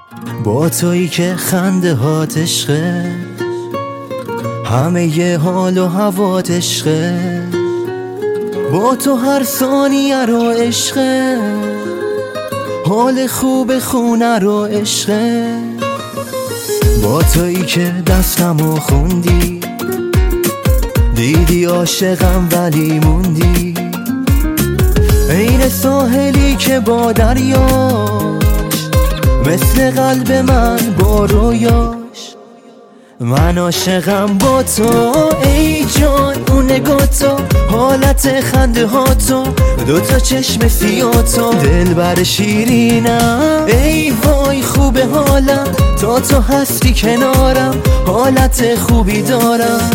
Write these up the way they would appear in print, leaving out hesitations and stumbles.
با تویی که خنده هات عشقه، همه ی حال و هوات عشقه، با تو هر ثانیه رو عشقه، حال خوب خونه رو عشقه. با تویی که دستمو خوندی، دیدی عاشقم ولی موندی، عین ساحلی که با دریاش، مثل قلب من با رویاش. من عاشقم با تو ای جان، اون نگاه تو، حالت خنده ها تو، دوتا چشم سیاه تو، دلبر شیرینم ای وای خوب حالم، تا تو هستی کنارم حالت خوبی دارم.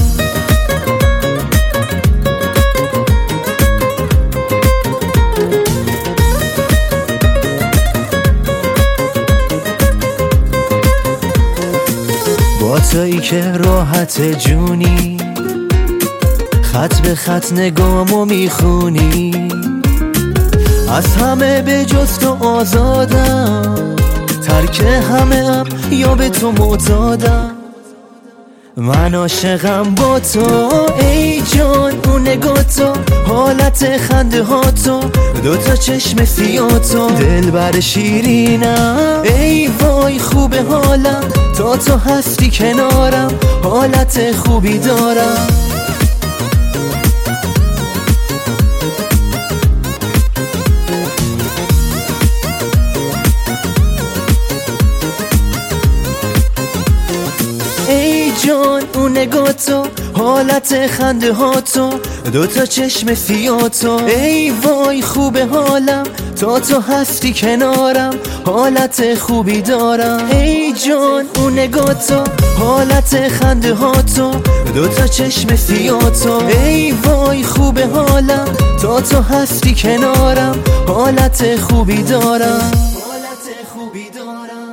با تویی که راحت جونی، خط به خط نگامو میخونی، از همه به جز تو آزادم، ترک همه ام یا به تو معتادم. من عاشقم با تو ای جان، اون نگاه تو، حالت خنده ها تو، دوتا چشم سیاه تو، دلبر شیرینم ای وای خوب حالم، تا تو هستی کنارم حالت خوبی دارم. ای جان اون نگاه تو، حالت خنده ها تو، دوتا چشم سیاه تو، ای وای خوب حالم، تا تو هستی کنارم حالت خوبی دارم. ای جان اون نگاه تو، حالت خنده ها تو، دوتا چشم سیاه تو، ای وای خوب حالم، تا تو هستی کنارم حالت خوبی دارم.